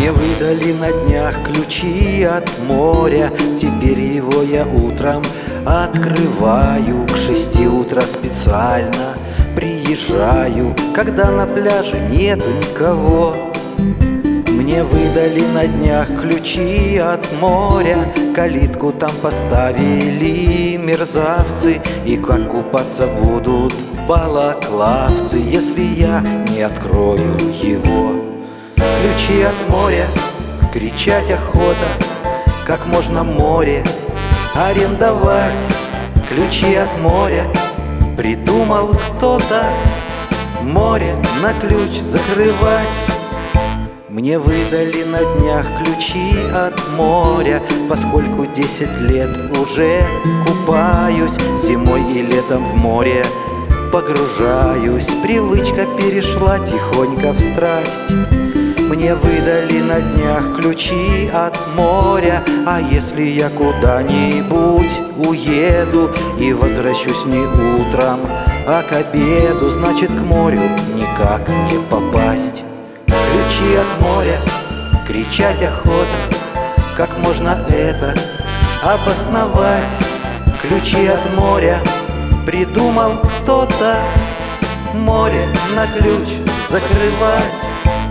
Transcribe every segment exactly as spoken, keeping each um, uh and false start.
Мне выдали на днях ключи от моря, теперь его я утром открываю. К шести утра специально приезжаю, когда на пляже нету никого. Мне выдали на днях ключи от моря, калитку там поставили мерзавцы, и как купаться будут балаклавцы, если я не открою его. Ключи от моря, кричать охота, как можно море арендовать. Ключи от моря придумал кто-то, море на ключ закрывать. Мне выдали на днях ключи от моря, поскольку десять лет уже купаюсь, зимой и летом в море погружаюсь. Привычка перешла тихонько в страсть. Мне выдали на днях ключи от моря, а если я куда-нибудь уеду и возвращусь не утром, а к обеду, значит к морю никак не попасть. Ключи от моря, кричать охота, как можно это обосновать? Ключи от моря придумал кто-то, море на ключ закрывать.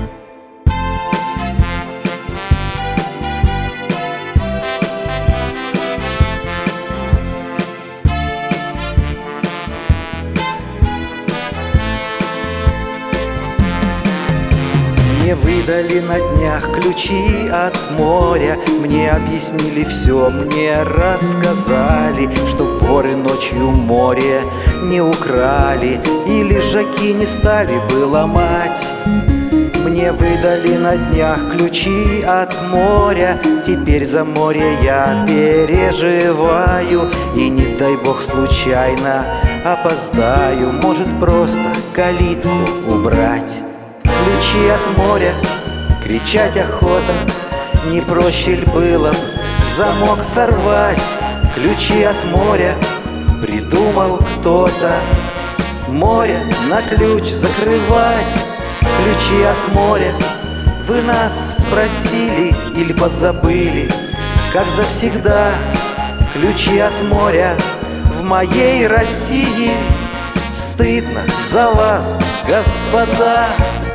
Мне выдали на днях ключи от моря, мне объяснили все, мне рассказали, что воры ночью море не украли и лежаки не стали бы ломать. Мне выдали на днях ключи от моря, теперь за море я переживаю, и не дай бог случайно опоздаю, может просто калитку убрать. Ключи от моря, кричать охота, не проще ль было б замок сорвать? Ключи от моря придумал кто-то, море на ключ закрывать. Ключи от моря, вы нас спросили или позабыли, как завсегда? Ключи от моря в моей России, стыдно за вас, господа.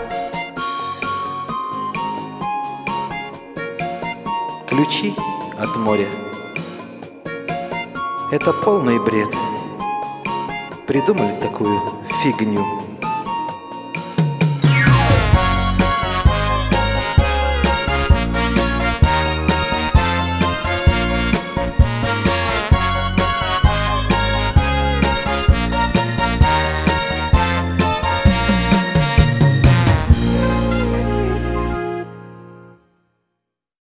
Ключи от моря — это полный бред. Придумали такую фигню.